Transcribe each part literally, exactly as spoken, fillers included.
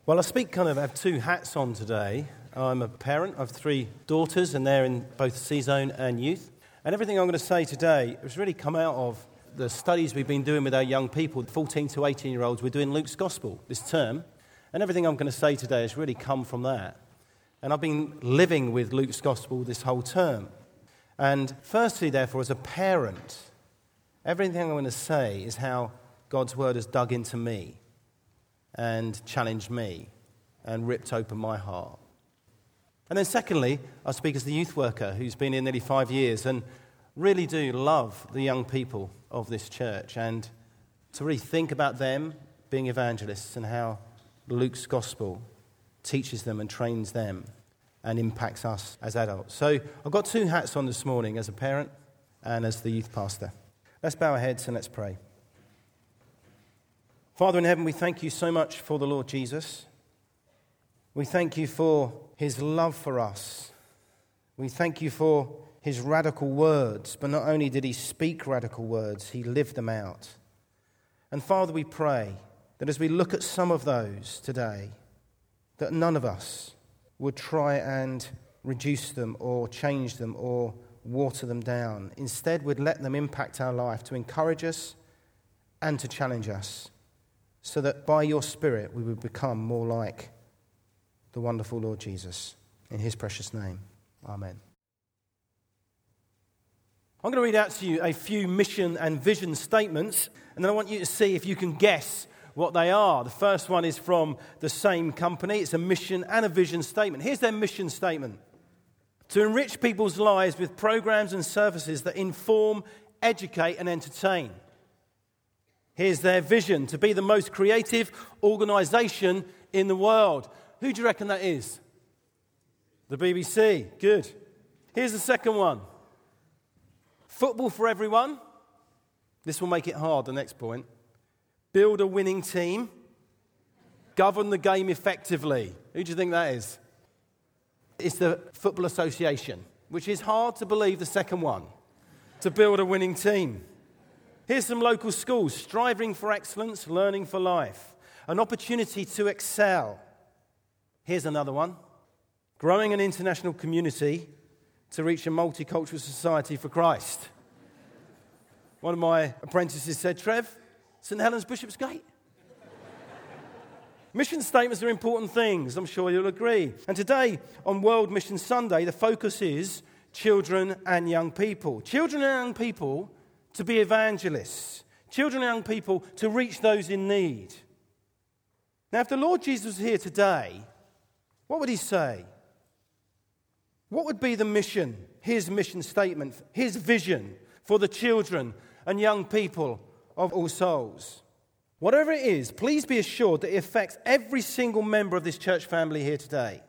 Well, I speak kind of, I have two hats on today. I'm a parent. I have three daughters, and they're in both C-Zone and youth. And everything I'm going to say today has really come out of the studies we've been doing with our young people, fourteen to eighteen-year-olds. We're doing Luke's Gospel this term. And everything I'm going to say today has really come from that. And I've been living with Luke's Gospel this whole term. And firstly, therefore, as a parent, everything I'm going to say is how God's Word has dug into me and challenged me and ripped open my heart. And then secondly, I speak as the youth worker who's been here nearly five years and really do love the young people of this church and to really think about them being evangelists and how Luke's Gospel teaches them and trains them and impacts us as adults. So I've got two hats on this morning, as a parent and as the youth pastor. Let's bow our heads and let's pray. Father in heaven, we thank you so much for the Lord Jesus. We thank you for his love for us. We thank you for his radical words, but not only did he speak radical words, he lived them out. And Father, we pray that as we look at some of those today, that none of us would try and reduce them or change them or water them down. Instead, we'd let them impact our life to encourage us and to challenge us, so that by your Spirit we would become more like the wonderful Lord Jesus. In his precious name, amen. I'm going to read out to you a few mission and vision statements, and then I want you to see if you can guess what they are. The first one is from the same company. It's a mission and a vision statement. Here's their mission statement: to enrich people's lives with programs and services that inform, educate, and entertain. Here's their vision: to be the most creative organisation in the world. Who do you reckon that is? The B B C. Good. Here's the second one: football for everyone. This will make it hard, the next point. Build a winning team. Govern the game effectively. Who do you think that is? It's the Football Association, which is hard to believe the second one. To build a winning team. Here's some local schools: striving for excellence, learning for life. An opportunity to excel. Here's another one: growing an international community to reach a multicultural society for Christ. One of my apprentices said, Trev, St Helens Bishopsgate. Mission statements are important things, I'm sure you'll agree. And today, on World Mission Sunday, the focus is children and young people. Children and young people to be evangelists. Children and young people to reach those in need. Now, if the Lord Jesus was here today, what would he say? What would be the mission, his mission statement, his vision for the children and young people of All Souls? Whatever it is, please be assured that it affects every single member of this church family here today.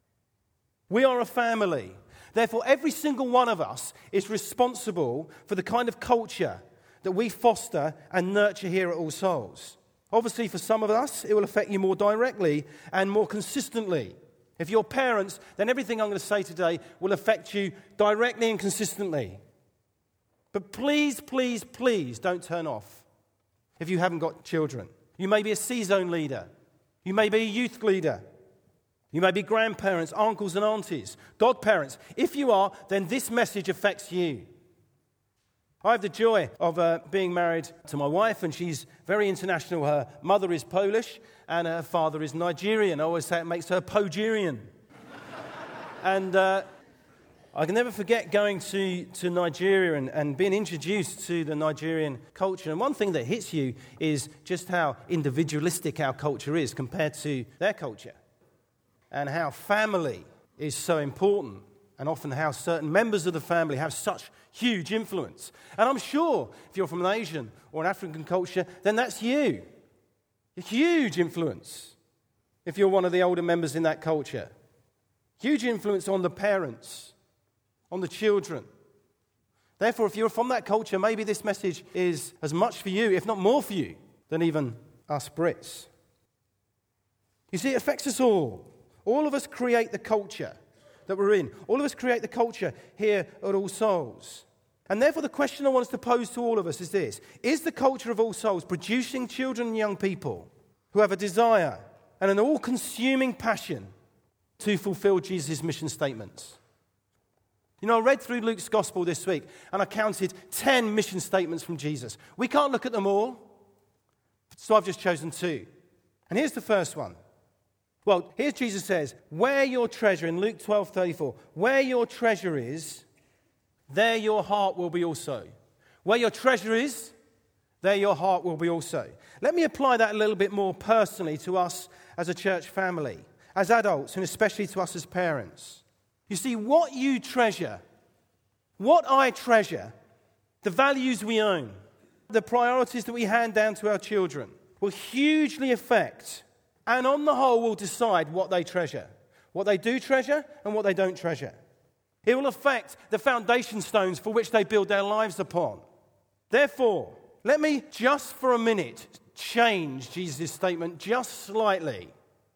We are a family. Therefore, every single one of us is responsible for the kind of culture that we foster and nurture here at All Souls. Obviously, for some of us, it will affect you more directly and more consistently. If you're parents, then everything I'm going to say today will affect you directly and consistently. But please, please, please don't turn off if you haven't got children. You may be a C-Zone leader. You may be a youth leader. You may be grandparents, uncles and aunties, godparents. If you are, then this message affects you. I have the joy of uh, being married to my wife, and she's very international. Her mother is Polish, and her father is Nigerian. I always say it makes her Pogerian. and uh, I can never forget going to, to Nigeria and, and being introduced to the Nigerian culture. And one thing that hits you is just how individualistic our culture is compared to their culture, and how family is so important, and often how certain members of the family have such huge influence. And I'm sure if you're from an Asian or an African culture, then that's you. A huge influence if you're one of the older members in that culture. Huge influence on the parents, on the children. Therefore, if you're from that culture, maybe this message is as much for you, if not more for you, than even us Brits. You see, it affects us all. All of us create the culture that we're in. All of us create the culture here at All Souls. And therefore the question I want us to pose to all of us is this: is the culture of All Souls producing children and young people who have a desire and an all-consuming passion to fulfill Jesus' mission statements. You know, I read through Luke's gospel this week, and I counted ten mission statements from Jesus. We can't look at them all, so I've just chosen two. And here's the first one. Well, here's Jesus says, where your treasure, in Luke twelve thirty-four, where your treasure is, there your heart will be also. Where your treasure is, there your heart will be also. Let me apply that a little bit more personally to us as a church family, as adults, and especially to us as parents. You see, what you treasure, what I treasure, the values we own, the priorities that we hand down to our children will hugely affect and on the whole will decide what they treasure, what they do treasure and what they don't treasure. It will affect the foundation stones for which they build their lives upon. Therefore, let me just for a minute change Jesus' statement just slightly.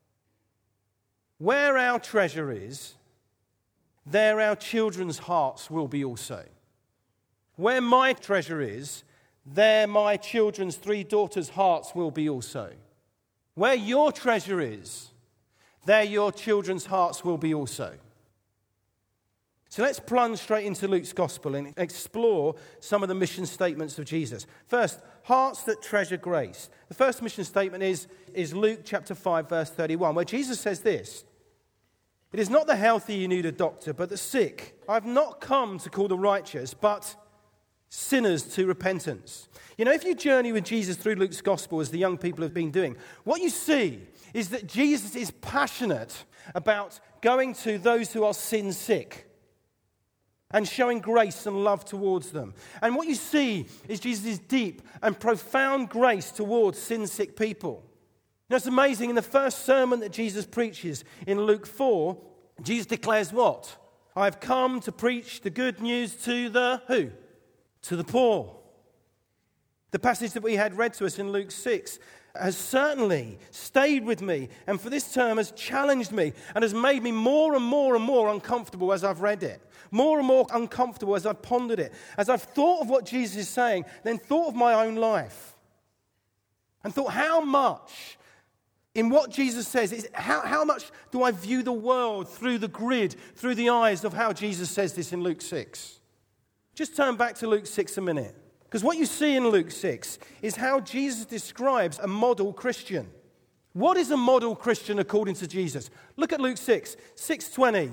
Where our treasure is, there our children's hearts will be also. Where my treasure is, there my children's three daughters' hearts will be also. Where your treasure is, there your children's hearts will be also. So let's plunge straight into Luke's gospel and explore some of the mission statements of Jesus. First, hearts that treasure grace. The first mission statement is, is Luke chapter five, verse thirty-one, where Jesus says this: "It is not the healthy you need a doctor, but the sick. I've not come to call the righteous, but sinners to repentance." You know, if you journey with Jesus through Luke's gospel, as the young people have been doing, what you see is that Jesus is passionate about going to those who are sin sick and showing grace and love towards them. And what you see is Jesus' deep and profound grace towards sin-sick people. You know, it's amazing, in the first sermon that Jesus preaches in Luke four, Jesus declares what? "I've come to preach the good news to the" who? To the poor. The passage that we had read to us in Luke six has certainly stayed with me, and for this term has challenged me and has made me more and more and more uncomfortable as I've read it. More and more uncomfortable as I've pondered it. As I've thought of what Jesus is saying, then thought of my own life. And thought how much in what Jesus says, is how, how much do I view the world through the grid, through the eyes of how Jesus says this in Luke six? Just turn back to Luke six a minute. Because what you see in Luke six is how Jesus describes a model Christian. What is a model Christian according to Jesus? Look at Luke six, six twenty.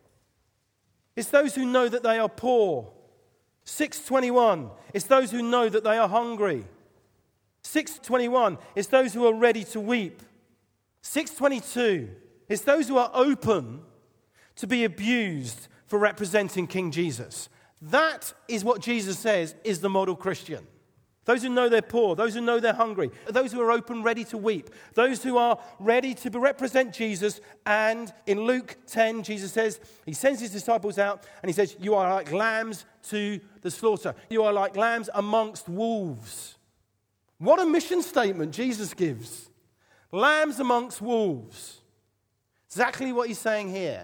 It's those who know that they are poor. six twenty-one, it's those who know that they are hungry. six twenty-one, it's those who are ready to weep. six twenty-two, it's those who are open to be abused for representing King Jesus. That is what Jesus says is the model Christian. Those who know they're poor, those who know they're hungry, those who are open, ready to weep, those who are ready to represent Jesus. And in Luke ten, Jesus says, he sends his disciples out and he says, "You are like lambs to the slaughter. You are like lambs amongst wolves." What a mission statement Jesus gives. Lambs amongst wolves. Exactly what he's saying here.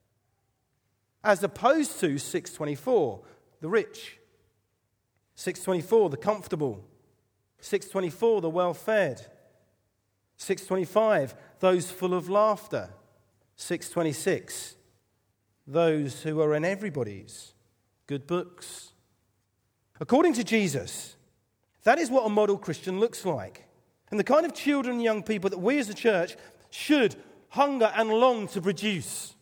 As opposed to six twenty-four, the rich. six twenty-four, the comfortable. six twenty-four, the well-fed. six twenty-five, those full of laughter. six twenty-six, those who are in everybody's good books. According to Jesus, that is what a model Christian looks like. And the kind of children and young people that we as a church should hunger and long to produce.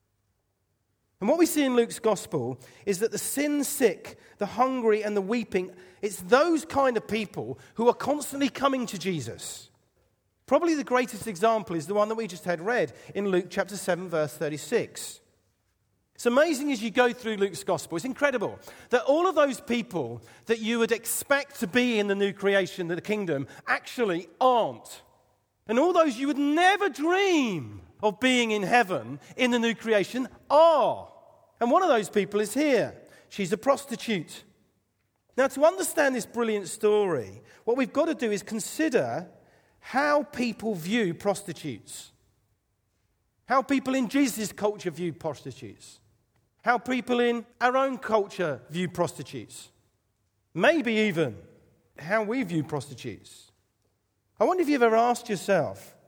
And what we see in Luke's gospel is that the sin-sick, the hungry and the weeping, it's those kind of people who are constantly coming to Jesus. Probably the greatest example is the one that we just had read in Luke chapter seven, verse thirty-six. It's amazing as you go through Luke's gospel. It's incredible that all of those people that you would expect to be in the new creation, the kingdom, actually aren't. And all those you would never dream of being in heaven, in the new creation, are. And one of those people is here. She's a prostitute. Now, to understand this brilliant story, what we've got to do is consider how people view prostitutes. How people in Jesus' culture view prostitutes. How people in our own culture view prostitutes. Maybe even how we view prostitutes. I wonder if you've ever asked yourself,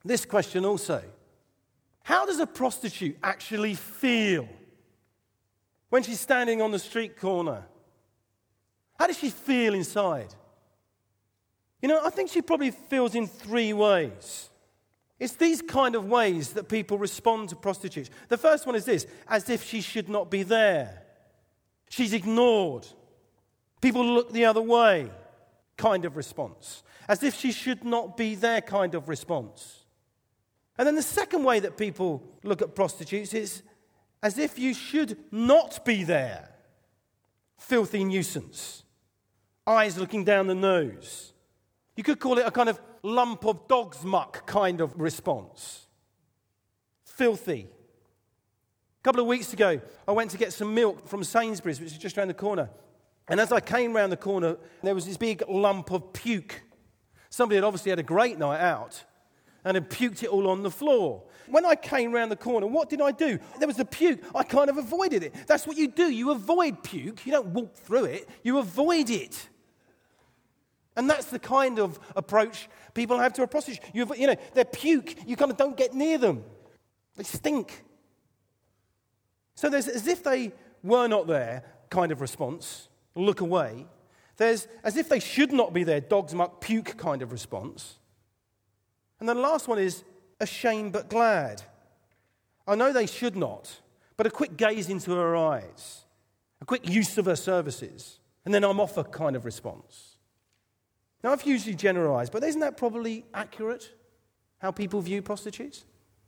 this question also. How does a prostitute actually feel when she's standing on the street corner? How does she feel inside? You know, I think she probably feels in three ways. It's these kind of ways that people respond to prostitutes. The first one is this: as if she should not be there. She's ignored. People look the other way, kind of response. As if she should not be there, kind of response. And then the second way that people look at prostitutes is as if you should not be there. Filthy nuisance. Eyes looking down the nose. You could call it a kind of lump of dog's muck kind of response. Filthy. A couple of weeks ago, I went to get some milk from Sainsbury's, which is just around the corner. And as I came round the corner, there was this big lump of puke. Somebody had obviously had a great night out and had puked it all on the floor. When I came round the corner, what did I do? There was the puke. I kind of avoided it. That's what you do. You avoid puke. You don't walk through it. You avoid it. And that's the kind of approach people have to a prostitute. You, you know, their puke, you kind of don't get near them. They stink. So there's as if they were not there kind of response, look away. There's as if they should not be there, dog's muck, puke kind of response. And then the last one is ashamed but glad. I know they should not, but a quick gaze into her eyes, a quick use of her services, and then I'm off a kind of response. Now, I've usually generalised, but isn't that probably accurate, how people view prostitutes?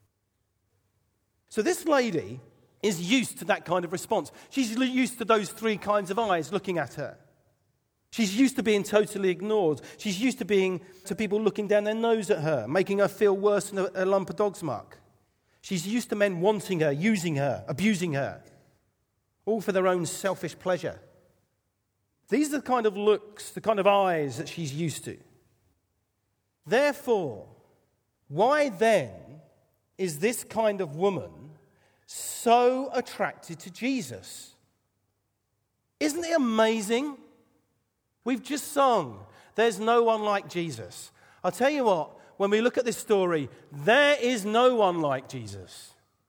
So this lady is used to that kind of response. She's used to those three kinds of eyes looking at her. She's used to being totally ignored. She's used to being to people looking down their nose at her, making her feel worse than a, a lump of dog's muck. She's used to men wanting her, using her, abusing her, all for their own selfish pleasure. These are the kind of looks, the kind of eyes that she's used to. Therefore, why then is this kind of woman so attracted to Jesus? Isn't it amazing? We've just sung, there's no one like Jesus. I'll tell you what, when we look at this story, there is no one like Jesus.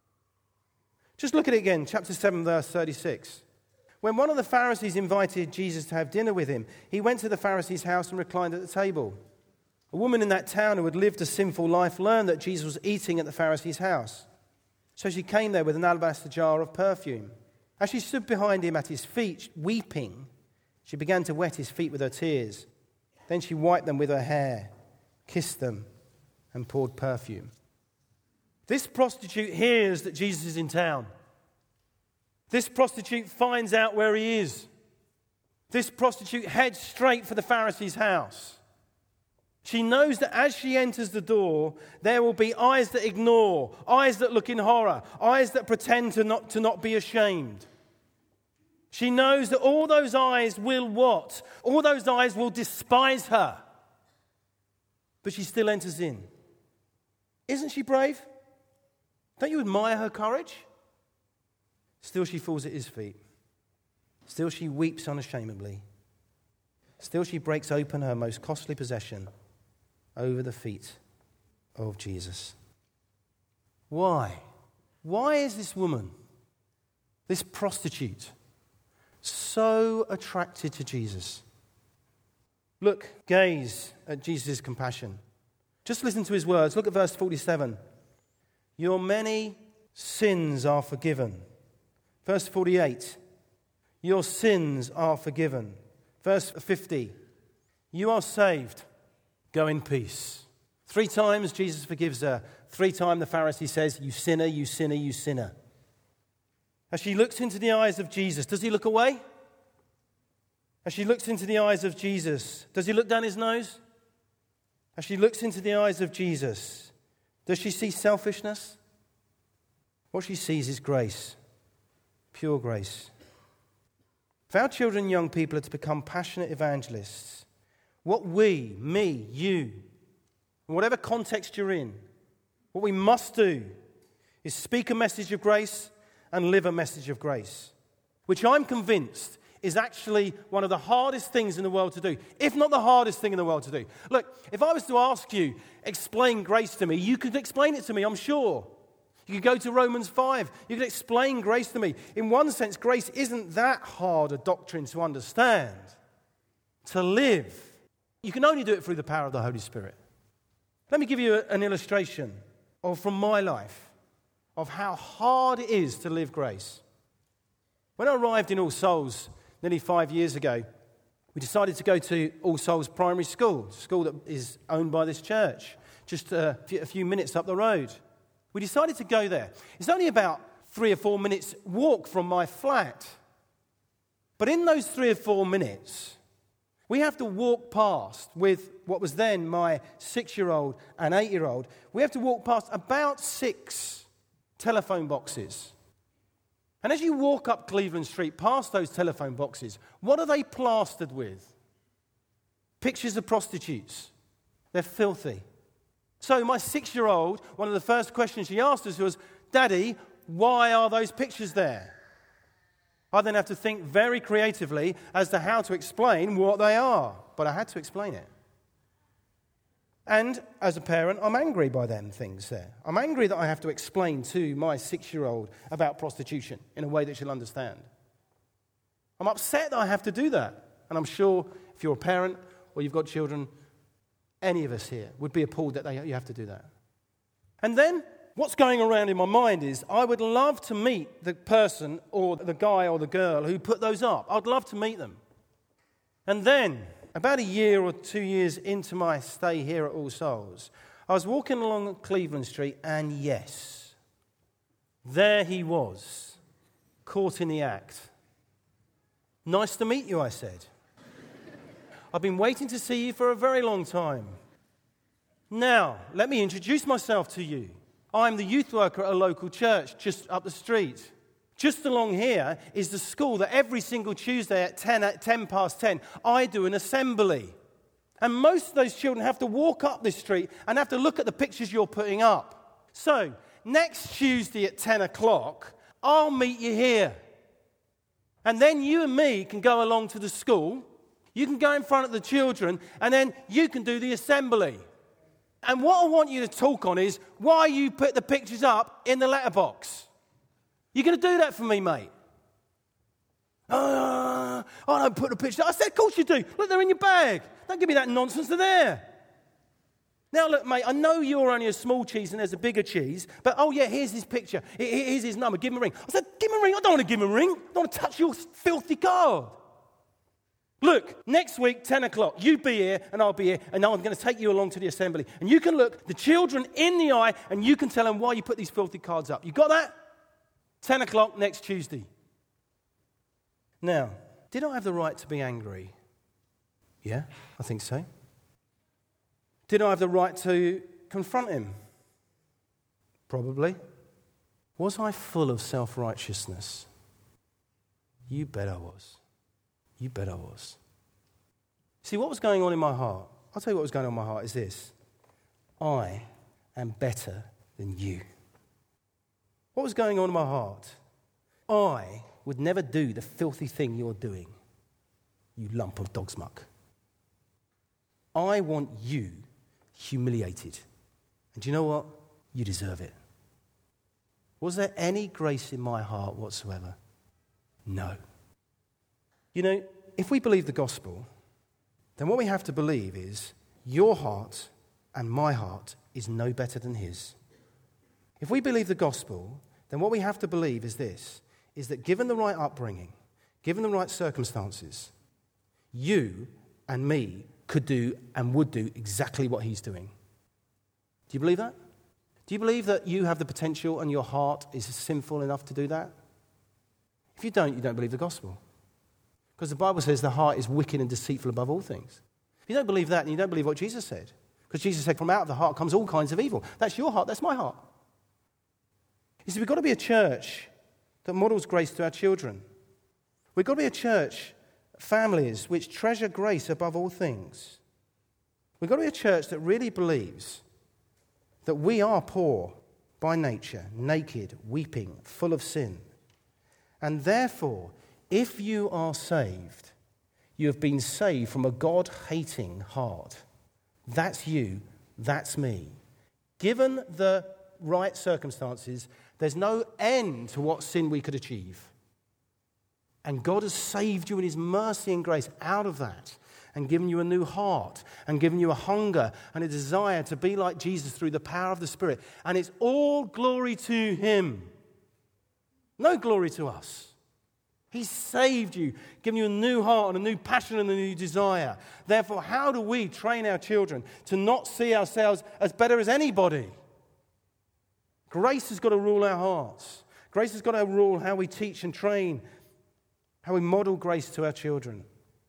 Just look at it again, chapter seven, verse thirty-six. When one of the Pharisees invited Jesus to have dinner with him, he went to the Pharisee's house and reclined at the table. A woman in that town who had lived a sinful life learned that Jesus was eating at the Pharisee's house. So she came there with an alabaster jar of perfume. As she stood behind him at his feet, weeping, she began to wet his feet with her tears. Then she wiped them with her hair, kissed them, and poured perfume. This prostitute hears that Jesus is in town. This prostitute finds out where he is. This prostitute heads straight for the Pharisee's house. She knows that as she enters the door, there will be eyes that ignore, eyes that look in horror, eyes that pretend to not, to not be ashamed. She knows that all those eyes will what? All those eyes will despise her. But she still enters in. Isn't she brave? Don't you admire her courage? Still she falls at his feet. Still she weeps unashamedly. Still she breaks open her most costly possession over the feet of Jesus. Why? Why is this woman, this prostitute, so attracted to Jesus? Look, gaze at Jesus' compassion. Just listen to his words. Look at verse forty-seven. Your many sins are forgiven. Verse forty-eight. Your sins are forgiven. Verse fifty. You are saved. Go in peace. Three times Jesus forgives her. Three times the Pharisee says, you sinner, you sinner, you sinner. As she looks into the eyes of Jesus, does he look away? As she looks into the eyes of Jesus, does he look down his nose? As she looks into the eyes of Jesus, does she see selfishness? What she sees is grace, pure grace. If our children and young people are to become passionate evangelists, what we, me, you, in whatever context you're in, what we must do is speak a message of grace and live a message of grace, which I'm convinced is actually one of the hardest things in the world to do, if not the hardest thing in the world to do. Look, if I was to ask you, explain grace to me, you could explain it to me, I'm sure. You could go to Romans five. You could explain grace to me. In one sense, grace isn't that hard a doctrine to understand, to live. You can only do it through the power of the Holy Spirit. Let me give you an illustration of from my life of how hard it is to live grace. When I arrived in All Souls nearly five years ago, we decided to go to All Souls Primary School, a school that is owned by this church, just a few, a few minutes up the road. We decided to go there. It's only about three or four minutes walk from my flat. But in those three or four minutes, we have to walk past with what was then my six-year-old and eight-year-old. We have to walk past about six telephone boxes. And as you walk up Cleveland Street past those telephone boxes, what are they plastered with? Pictures of prostitutes. They're filthy. So my six-year-old, one of the first questions she asked us was, "Daddy, why are those pictures there?" I then have to think very creatively as to how to explain what they are. But I had to explain it. And as a parent, I'm angry by them things there. I'm angry that I have to explain to my six-year-old about prostitution in a way that she'll understand. I'm upset that I have to do that. And I'm sure if you're a parent or you've got children, any of us here would be appalled that they, you have to do that. And then what's going around in my mind is I would love to meet the person or the guy or the girl who put those up. I'd love to meet them. And then, about a year or two years into my stay here at All Souls, I was walking along Cleveland Street, and yes, there he was, caught in the act. "Nice to meet you," I said. "I've been waiting to see you for a very long time. Now, let me introduce myself to you. I'm the youth worker at a local church just up the street. Just along here is the school that every single Tuesday at ten, at ten past ten, I do an assembly. And most of those children have to walk up this street and have to look at the pictures you're putting up. So, next Tuesday at ten o'clock, I'll meet you here. And then you and me can go along to the school. You can go in front of the children, and then you can do the assembly. And what I want you to talk on is why you put the pictures up in the letterbox. You going to do that for me, mate?" Uh, I don't put the pictures. I said, "Of course you do. Look, they're in your bag. Don't give me that nonsense. They're there." Now, look, mate, I know you're only a small cheese and there's a bigger cheese, but, oh, yeah, here's his picture. Here's his number. Give him a ring. I said, "Give him a ring. I don't want to give him a ring. I don't want to touch your filthy card. Look, next week, ten o'clock, you be here and I'll be here, and I'm going to take you along to the assembly. And you can look the children in the eye and you can tell them why you put these filthy cards up. You got that? ten o'clock next Tuesday." Now, did I have the right to be angry? Yeah, I think so. Did I have the right to confront him? Probably. Was I full of self-righteousness? You bet I was. You bet I was. See, what was going on in my heart? I'll tell you what was going on in my heart is this. I am better than you. What was going on in my heart? I would never do the filthy thing you're doing, you lump of dog's muck. I want you humiliated. And do you know what? You deserve it. Was there any grace in my heart whatsoever? No. You know, if we believe the gospel, then what we have to believe is your heart and my heart is no better than his. If we believe the gospel, then what we have to believe is this, is that given the right upbringing, given the right circumstances, you and me could do and would do exactly what he's doing. Do you believe that? Do you believe that you have the potential and your heart is sinful enough to do that? If you don't, you don't believe the gospel. Because the Bible says the heart is wicked and deceitful above all things. If you don't believe that, then you don't believe what Jesus said. Because Jesus said from out of the heart comes all kinds of evil. That's your heart, that's my heart. You see, we've got to be a church that models grace to our children. We've got to be a church, families, which treasure grace above all things. We've got to be a church that really believes that we are poor by nature, naked, weeping, full of sin. And therefore, If you are saved, you have been saved from a God-hating heart. That's you, that's me. Given the right circumstances, there's no end to what sin we could achieve. And God has saved you in his mercy and grace out of that and given you a new heart and given you a hunger and a desire to be like Jesus through the power of the Spirit. And it's all glory to him. No glory to us. He's saved you, given you a new heart and a new passion and a new desire. Therefore, how do we train our children to not see ourselves as better as anybody? Grace has got to rule our hearts. Grace has got to rule how we teach and train, how we model grace to our children.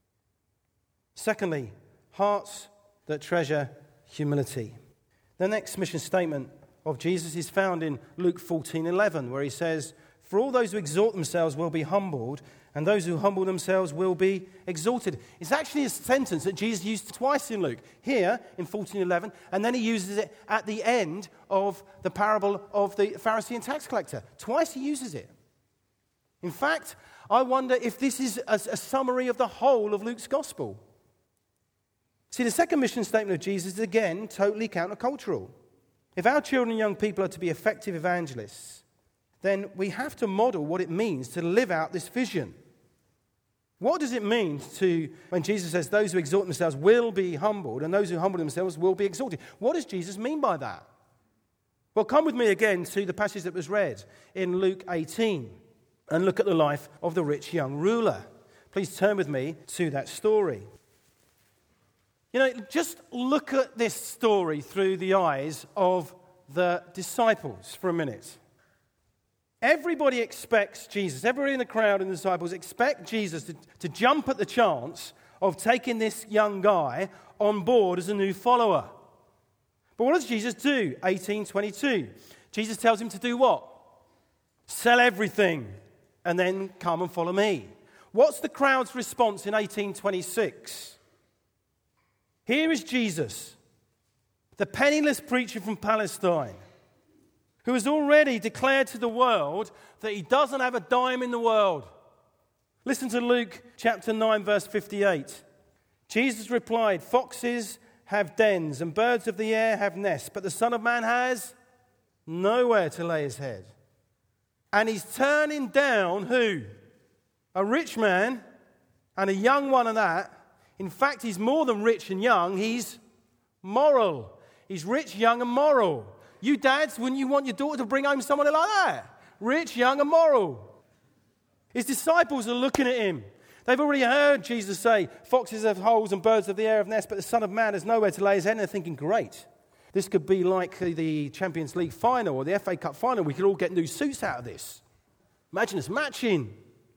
Secondly, hearts that treasure humility. The next mission statement of Jesus is found in Luke fourteen eleven, where he says, "For all those who exalt themselves will be humbled, and those who humble themselves will be exalted." It's actually a sentence that Jesus used twice in Luke. Here in fourteen eleven, and then he uses it at the end of the parable of the Pharisee and tax collector. Twice he uses it. In fact, I wonder if this is a, a summary of the whole of Luke's gospel. See, the second mission statement of Jesus is again totally countercultural. If our children and young people are to be effective evangelists, then we have to model what it means to live out this vision. What does it mean to, when Jesus says those who exalt themselves will be humbled and those who humble themselves will be exalted? What does Jesus mean by that? Well, come with me again to the passage that was read in Luke eighteen and look at the life of the rich young ruler. Please turn with me to that story. You know, just look at this story through the eyes of the disciples for a minute. Everybody expects Jesus, everybody in the crowd and the disciples expect Jesus to, to jump at the chance of taking this young guy on board as a new follower. But what does Jesus do? eighteen twenty-two. Jesus tells him to do what? Sell everything and then come and follow me. What's the crowd's response in eighteen twenty-six? Here is Jesus, the penniless preacher from Palestine, who has already declared to the world that he doesn't have a dime in the world. Listen to Luke chapter nine, verse fifty-eight. Jesus replied, "Foxes have dens and birds of the air have nests, but the Son of Man has nowhere to lay his head." And he's turning down who? A rich man and a young one of that. In fact, he's more than rich and young, he's moral. He's rich, young, and moral. You dads, wouldn't you want your daughter to bring home someone like that? Rich, young, and moral. His disciples are looking at him. They've already heard Jesus say, "Foxes have holes and birds of the air have nests, but the Son of Man has nowhere to lay his head." And they're thinking, great. This could be like the Champions League final or the F A Cup final. We could all get new suits out of this. Imagine us matching.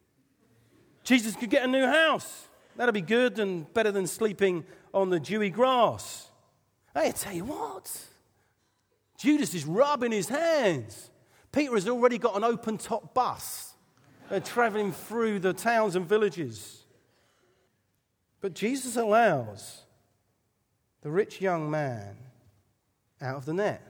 Jesus could get a new house. That'll be good and better than sleeping on the dewy grass. Hey, I tell you what. Judas is rubbing his hands. Peter has already got an open-top bus. They're traveling through the towns and villages. But Jesus allows the rich young man out of the net.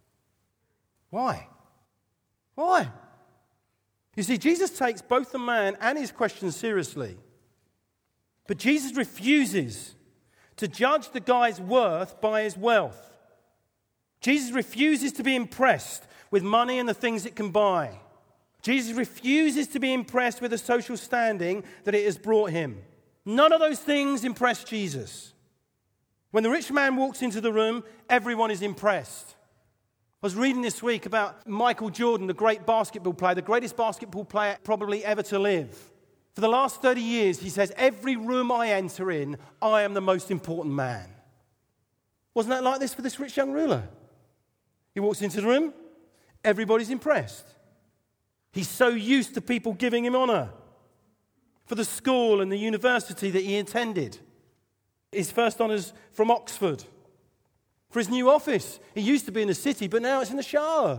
Why? Why? You see, Jesus takes both the man and his question seriously. But Jesus refuses to judge the guy's worth by his wealth. Jesus refuses to be impressed with money and the things it can buy. Jesus refuses to be impressed with the social standing that it has brought him. None of those things impress Jesus. When the rich man walks into the room, everyone is impressed. I was reading this week about Michael Jordan, the great basketball player, the greatest basketball player probably ever to live. For the last thirty years, he says, every room I enter in, I am the most important man. Wasn't that like this for this rich young ruler? He walks into the room, everybody's impressed. He's so used to people giving him honor for the school and the university that he attended. His first honors from Oxford. For his new office. He used to be in the city, but now it's in the Shard.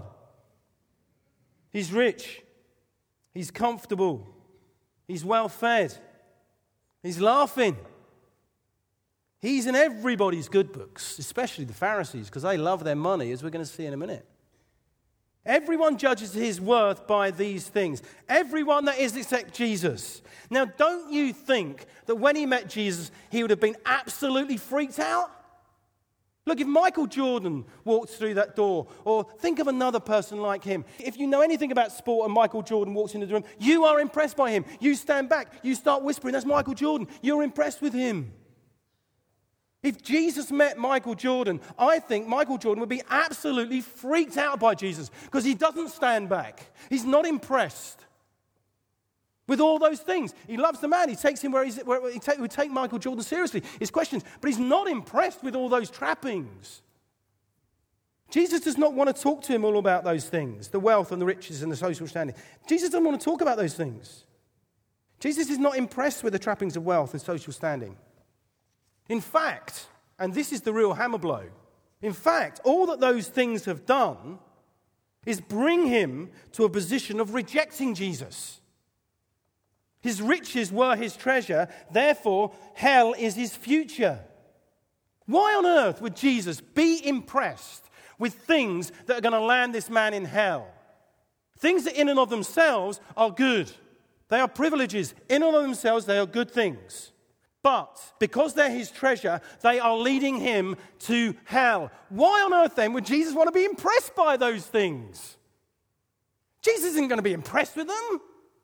He's rich. He's comfortable. He's well fed. He's laughing. He's in everybody's good books, especially the Pharisees, because they love their money, as we're going to see in a minute. Everyone judges his worth by these things. Everyone that is except Jesus. Now, don't you think that when he met Jesus, he would have been absolutely freaked out? Look, if Michael Jordan walked through that door, or think of another person like him. If you know anything about sport and Michael Jordan walks into the room, you are impressed by him. You stand back, you start whispering, that's Michael Jordan. You're impressed with him. If Jesus met Michael Jordan, I think Michael Jordan would be absolutely freaked out by Jesus because he doesn't stand back. He's not impressed with all those things. He loves the man. He takes him where, he's, where he take, would take Michael Jordan seriously. His questions, but he's not impressed with all those trappings. Jesus does not want to talk to him all about those things, the wealth and the riches and the social standing. Jesus doesn't want to talk about those things. Jesus is not impressed with the trappings of wealth and social standing. In fact, and this is the real hammer blow, in fact, all that those things have done is bring him to a position of rejecting Jesus. His riches were his treasure, therefore hell is his future. Why on earth would Jesus be impressed with things that are going to land this man in hell? Things that in and of themselves are good. They are privileges. In and of themselves, they are good things. But because they're his treasure, they are leading him to hell. Why on earth then would Jesus want to be impressed by those things? Jesus isn't going to be impressed with them.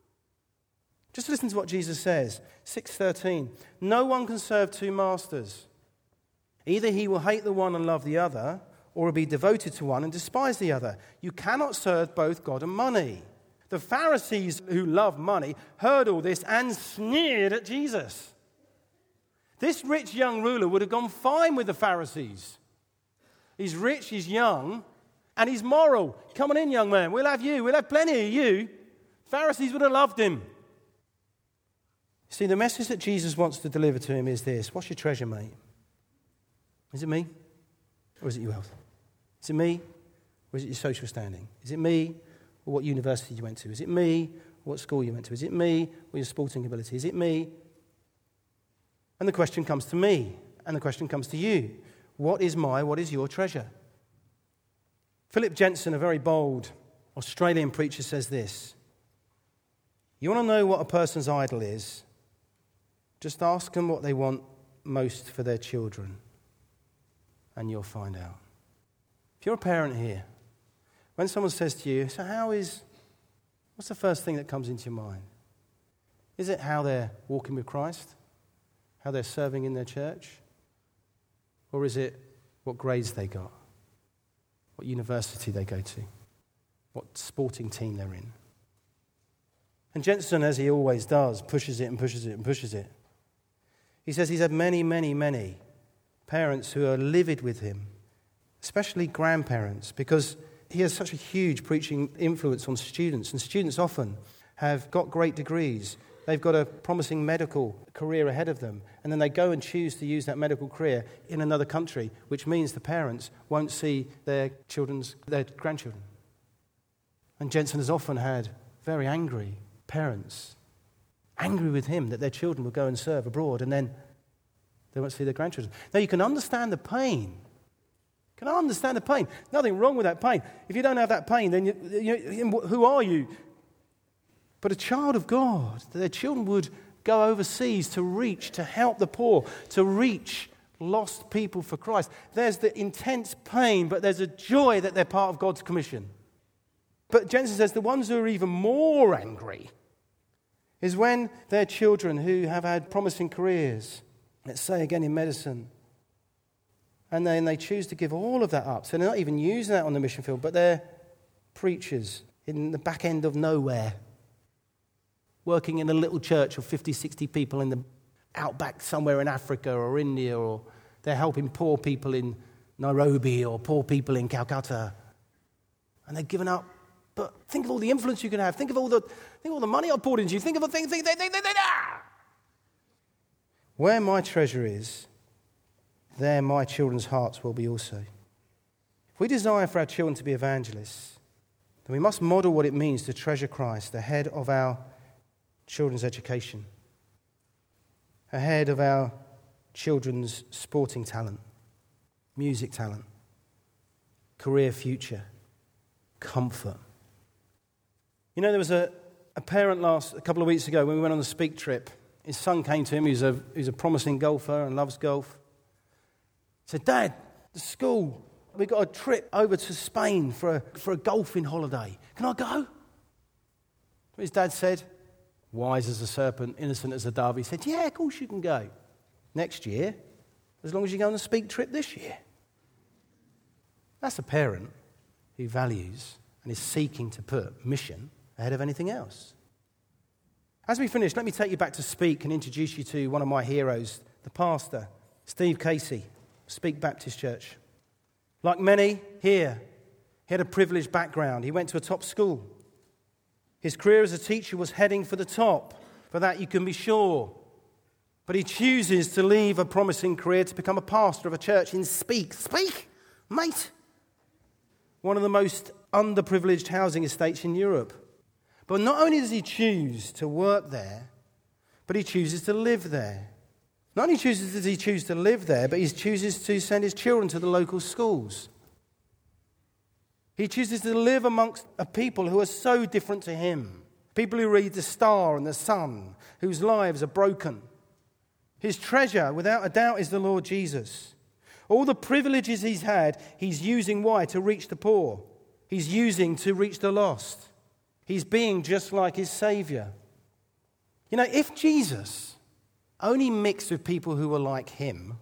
Just listen to what Jesus says. six thirteen. No one can serve two masters. Either he will hate the one and love the other, or will be devoted to one and despise the other. You cannot serve both God and money. The Pharisees who love money heard all this and sneered at Jesus. This rich young ruler would have gone fine with the Pharisees. He's rich, he's young, and he's moral. Come on in, young man. We'll have you. We'll have plenty of you. Pharisees would have loved him. See, the message that Jesus wants to deliver to him is this. What's your treasure, mate? Is it me? Or is it your wealth? Is it me? Or is it your social standing? Is it me? Or what university you went to? Is it me? Or what school you went to? Is it me? Or your sporting ability? Is it me? And the question comes to me. And the question comes to you. What is my, what is your treasure? Philip Jensen, a very bold Australian preacher, says this. You want to know what a person's idol is? Just ask them what they want most for their children, and you'll find out. If you're a parent here, when someone says to you, so how is, what's the first thing that comes into your mind? Is it how they're walking with Christ? How they're serving in their church? Or is it what grades they got? What university they go to? What sporting team they're in? And Jensen, as he always does, pushes it and pushes it and pushes it. He says he's had many, many, many parents who are livid with him, especially grandparents, because he has such a huge preaching influence on students. And students often have got great degrees. They've got a promising medical career ahead of them. And then they go and choose to use that medical career in another country, which means the parents won't see their children's, their grandchildren. And Jensen has often had very angry parents, angry with him that their children will go and serve abroad and then they won't see their grandchildren. Now, you can understand the pain. You can understand the pain. Nothing wrong with that pain. If you don't have that pain, then you, you, who are you? But a child of God, that their children would go overseas to reach, to help the poor, to reach lost people for Christ. There's the intense pain, but there's a joy that they're part of God's commission. But Jensen says the ones who are even more angry is when their children who have had promising careers, let's say again in medicine, and then they choose to give all of that up. So they're not even using that on the mission field, but they're preachers in the back end of nowhere, working in a little church of fifty, sixty people in the outback somewhere in Africa or India, or they're helping poor people in Nairobi or poor people in Calcutta. And they've given up. But think of all the influence you can have. Think of all the, think of all the money I've poured into you. Think of the things. Think, think, think, think, think, ah! Where my treasure is, there my children's hearts will be also. If we desire for our children to be evangelists, then we must model what it means to treasure Christ ahead of our children's education, ahead of our children's sporting talent, music talent, career future, comfort. You know, there was a, a parent last a couple of weeks ago when we went on the Speak trip. His son came to him. He's a, he's a promising golfer and loves golf. He said, Dad, the school, we got a trip over to Spain for a, for a golfing holiday. Can I go? His dad said, wise as a serpent, innocent as a dove, he said, yeah, of course you can go. Next year, as long as you go on the Speak trip this year. That's a parent who values and is seeking to put mission ahead of anything else. As we finish, let me take you back to Speak and introduce you to one of my heroes, the pastor, Steve Casey, Speak Baptist Church. Like many here, he had a privileged background. He went to a top school. His career as a teacher was heading for the top. For that you can be sure. But he chooses to leave a promising career to become a pastor of a church in Speak. Speak, mate! One of the most underprivileged housing estates in Europe. But not only does he choose to work there, but he chooses to live there. Not only chooses does he choose to live there, but he chooses to send his children to the local schools. He chooses to live amongst a people who are so different to him. People who read the Star and the Sun, whose lives are broken. His treasure, without a doubt, is the Lord Jesus. All the privileges he's had, he's using why? To reach the poor. He's using to reach the lost. He's being just like his Saviour. You know, if Jesus only mixed with people who were like him,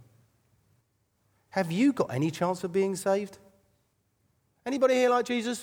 have you got any chance of being saved? Anybody here like Jesus?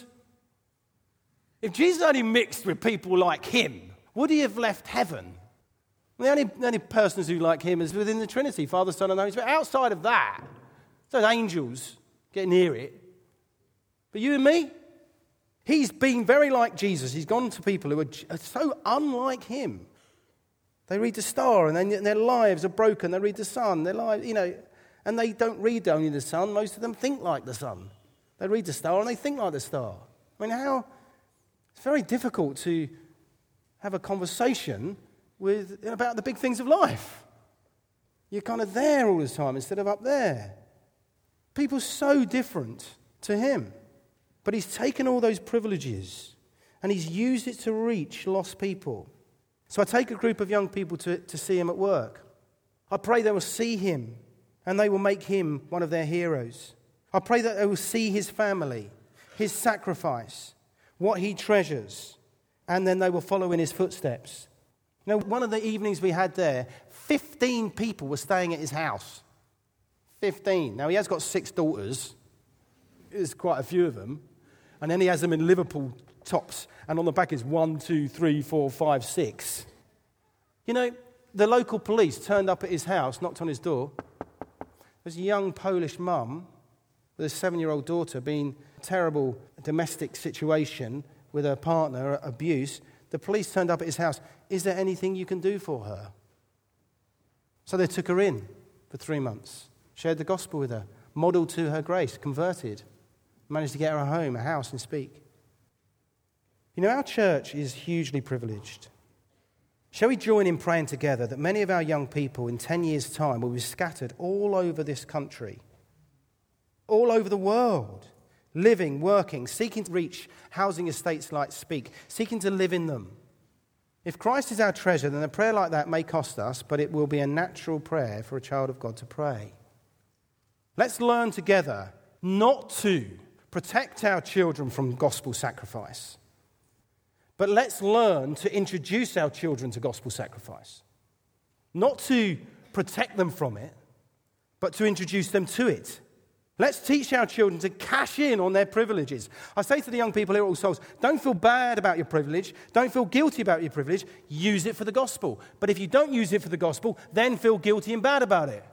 If Jesus only mixed with people like him, would he have left heaven? The only, the only persons who like him is within the Trinity, Father, Son, and Holy Spirit. Outside of that, those angels get near it. But you and me, he's been very like Jesus. He's gone to people who are so unlike him. They read the Star, and, they, and their lives are broken. They read the Sun, their lives, you know, and they don't read only the Sun. Most of them think like the Sun. They read the Star, and they think like the Star. I mean, how? It's very difficult to have a conversation with about the big things of life. You're kind of there all the time instead of up there. People so different to him. But he's taken all those privileges and he's used it to reach lost people. So I take a group of young people to, to see him at work. I pray they will see him and they will make him one of their heroes. I pray that they will see his family, his sacrifice, what he treasures, and then they will follow in his footsteps. You know, one of the evenings we had there, fifteen people were staying at his house. fifteen. Now, he has got six daughters. There's quite a few of them. And then he has them in Liverpool tops. And on the back is one, two, three, four, five, six. You know, the local police turned up at his house, knocked on his door. There's a young Polish mum with a seven-year-old daughter being a terrible domestic situation with her partner, abuse. The police turned up at his house. Is there anything you can do for her? So they took her in for three months, shared the gospel with her, modelled to her grace, converted, managed to get her a home, a house, and Speak. You know, our church is hugely privileged. Shall we join in praying together that many of our young people in ten years' time will be scattered all over this country, all over the world, living, working, seeking to reach housing estates like Speak, seeking to live in them. If Christ is our treasure, then a prayer like that may cost us, but it will be a natural prayer for a child of God to pray. Let's learn together not to protect our children from gospel sacrifice, but let's learn to introduce our children to gospel sacrifice. Not to protect them from it, but to introduce them to it. Let's teach our children to cash in on their privileges. I say to the young people here at All Souls, don't feel bad about your privilege. Don't feel guilty about your privilege. Use it for the gospel. But if you don't use it for the gospel, then feel guilty and bad about it.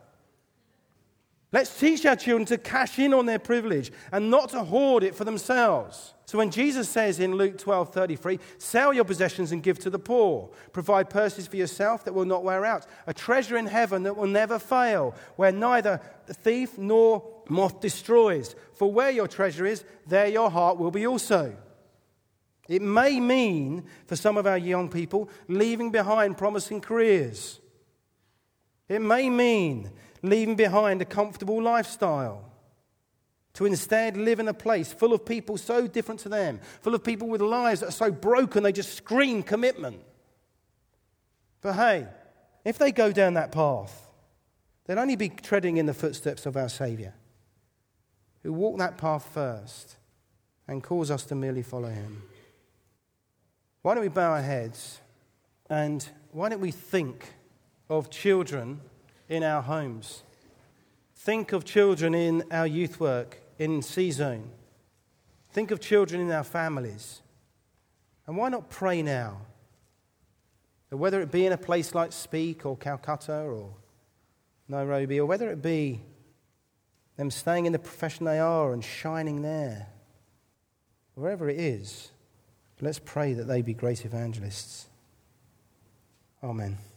Let's teach our children to cash in on their privilege and not to hoard it for themselves. So when Jesus says in Luke twelve thirty-three, sell your possessions and give to the poor. Provide purses for yourself that will not wear out. A treasure in heaven that will never fail, where neither the thief nor moth destroys. For where your treasure is, there your heart will be also. It may mean, for some of our young people, leaving behind promising careers. It may mean leaving behind a comfortable lifestyle. to instead live in a place full of people so different to them, full of people with lives that are so broken they just scream commitment. But hey, if they go down that path, they'll only be treading in the footsteps of our Saviour, who walked that path first and calls us to merely follow him. Why don't we bow our heads and why don't we think of children in our homes? Think of children in our youth work, in C-Zone. Think of children in our families. And why not pray now? Whether it be in a place like Speak or Calcutta or Nairobi, or whether it be them staying in the profession they are and shining there, wherever it is, let's pray that they be great evangelists. Amen.